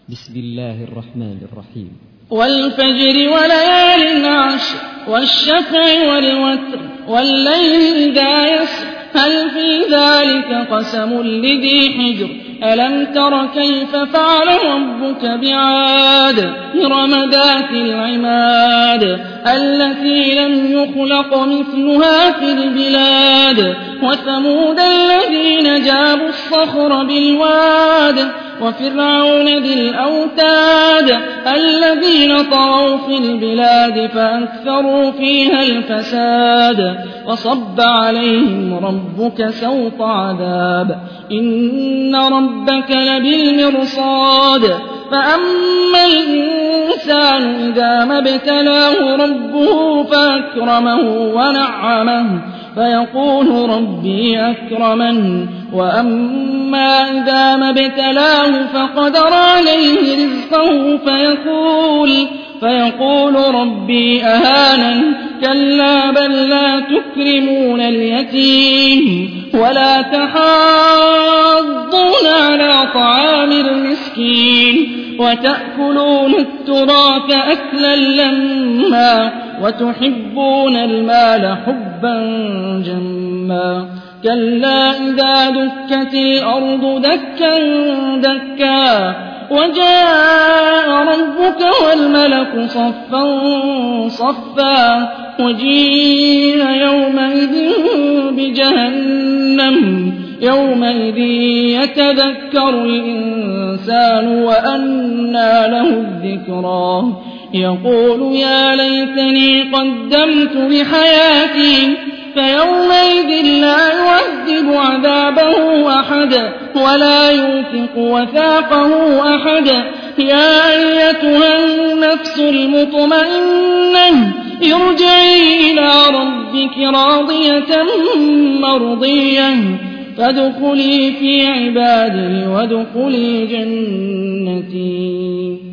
بسم الله الرحمن الرحيم. والفجر وليال عشر والشفع والوتر والليل إذا يسر هل في ذلك قسم لذي حجر ألم تر كيف فعل ربك بعاد إرم ذات العماد التي لم يخلق مثلها في البلاد وثمود الذين جابوا الصخر بالواد وفرعون ذي الأوتاد الذين طغوا في البلاد فأكثروا فيها الفساد وصب عليهم ربك سوط عذاب إن ربك لبالمرصاد فأما الإنسان إذا ما ابتلاه ربه فأكرمه ونعمه فيقول ربي أكرمن وأما إذا ما ابتلاه فقدر عليه رزقه فيقول ربي أهانن كلا بل لا تكرمون اليتيم ولا تحاضون على طعام المسكين وتأكلون التراث أكلا لما وتحبون المال حبا جما كلا إذا دكت الأرض دكا دكا وجاء ربك والملك صفا صفا وجيء يومئذ بجهنم يومئذ يتذكر الإنسان وأنى له الذكرى يقول يا ليتني قدمت لحياتي فيومئذ لا يعذب عذابه أحد ولا يوثق وثاقه أحد يا أيتها النفس المطمئنة ارجعي إلى ربك راضية مرضية فادخلي في عبادي وادخلي جنتي.